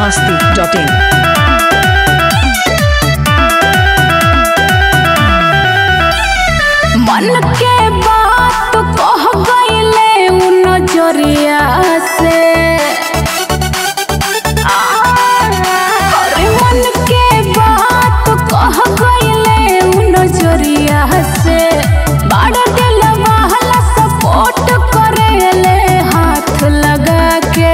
biharmasti.in मन के बात कह गईले उ नजरिया से अरे मन के बात कह गईले उ नजरिया से बड़ा दिल वाला सपोर्ट करेले हाथ लगा के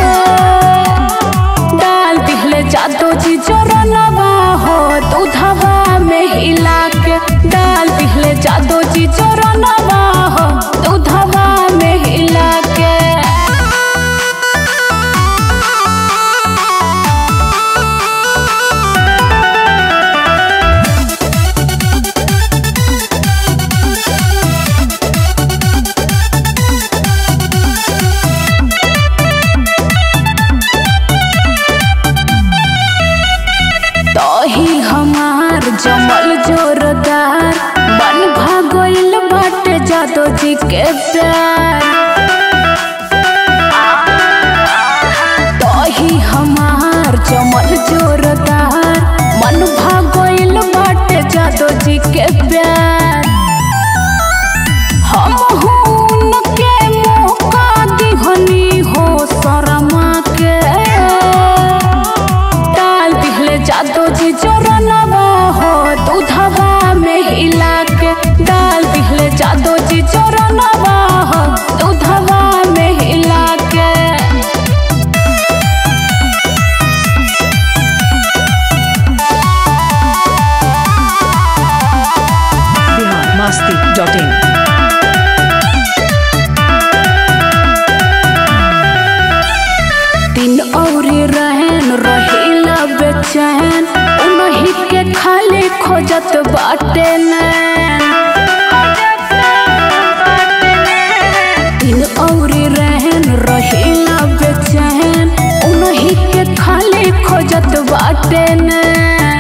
डाल दिले जादू जी जोरनवा हो दूधवा में हिला के डाल दिले जादू जी जोरनवा हो दूधवा में हिला के तही हमार जमल जोरदार बन भागोइल बाटे जादू जी के प्यार तही हमार जमल जोरदार मन भागोइल बाटे जादू जी के प्यार हम उनके मौका दिहनी हो शर्मा के डाल दिले जादू जी जोरनवा हो दूधवा में हिला के डाल दिले जादू जी जोरनवा हो दूधवा में हिला के biharmasti.in दिन औरी रहन रहिला बेचैन उन्हीं के खाली खोजत बाटे नैन दिन औरी रहन रहिला बेचैन उन्हीं के खाली खोजत बाटे नैन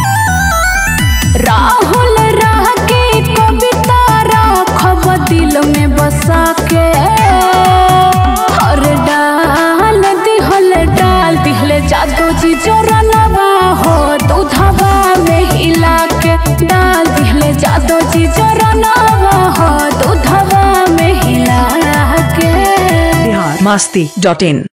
राहुल राह के कविता राखब दिल में बसा के हर डाल दिहले जादू जी जोरनवा हो दूधवा में हिला के डाल दिहले जादू जी जोरनवा हो दूधवा में हिला के biharmasti.in